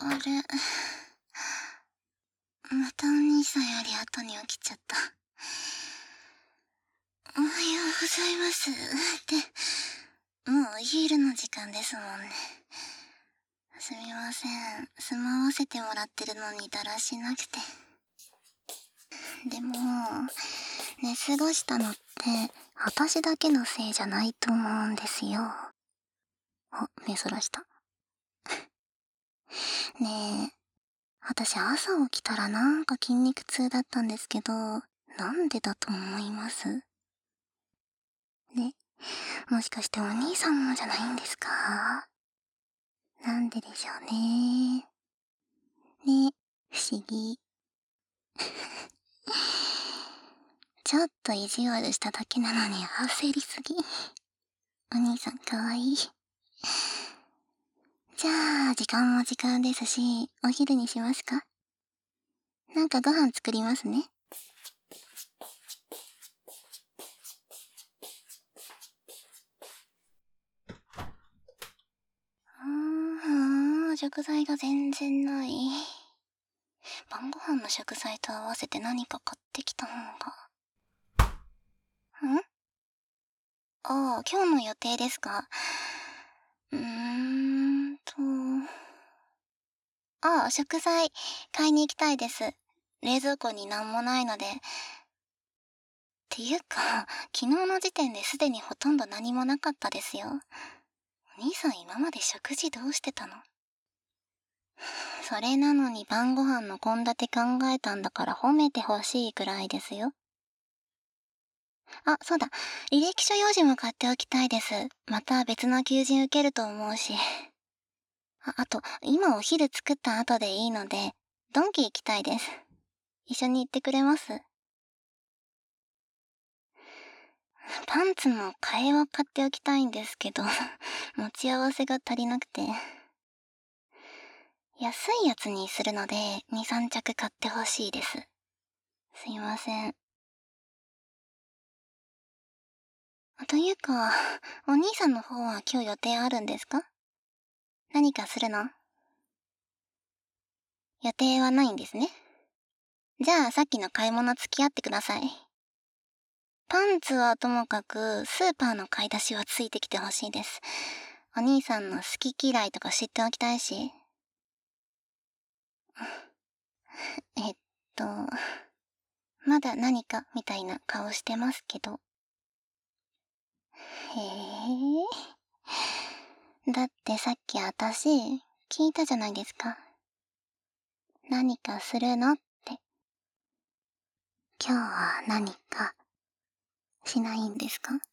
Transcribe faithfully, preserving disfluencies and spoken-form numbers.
れ。またお兄さんより後に起きちゃった。おはようございます。って、もうお昼の時間ですもんね。すみません。住まわせてもらってるのにだらしなくて。でも、寝過ごしたのって、私だけのせいじゃないと思うんですよ。あ、目そらした。ねえ、私朝起きたらなんか筋肉痛だったんですけど、なんでだと思います？ね、もしかしてお兄さんもじゃないんですか？なんででしょうね。ね、不思議。ちょっと意地悪しただけなのに焦りすぎ。お兄さんかわいい。じゃあ、時間も時間ですし、お昼にしますか？なんかご飯作りますね。うーん、食材が全然ない。晩ご飯の食材と合わせて何か買ってきた方が。ん？ああ、今日の予定ですか？うーんと。ああ、食材、買いに行きたいです。冷蔵庫になんもないので。っていうか、昨日の時点ですでにほとんど何もなかったですよ。お兄さん今まで食事どうしてたの？それなのに晩ご飯の献立考えたんだから褒めてほしいくらいですよ。あ、そうだ。履歴書用紙も買っておきたいです。また別の求人受けると思うし。あ、あと、今お昼作った後でいいので、ドンキ行きたいです。一緒に行ってくれます？パンツも替えを買っておきたいんですけど、持ち合わせが足りなくて。安いやつにするので、に、さん着買ってほしいです。すいません。というか、お兄さんの方は今日予定あるんですか？何かするの？予定はないんですね。じゃあさっきの買い物付き合ってください。パンツはともかく、スーパーの買い出しはついてきてほしいです。お兄さんの好き嫌いとか知っておきたいし。えっと、まだ何かみたいな顔してますけど。へえ。だってさっきあたし、聞いたじゃないですか。何かするのって。今日は何かしないんですか？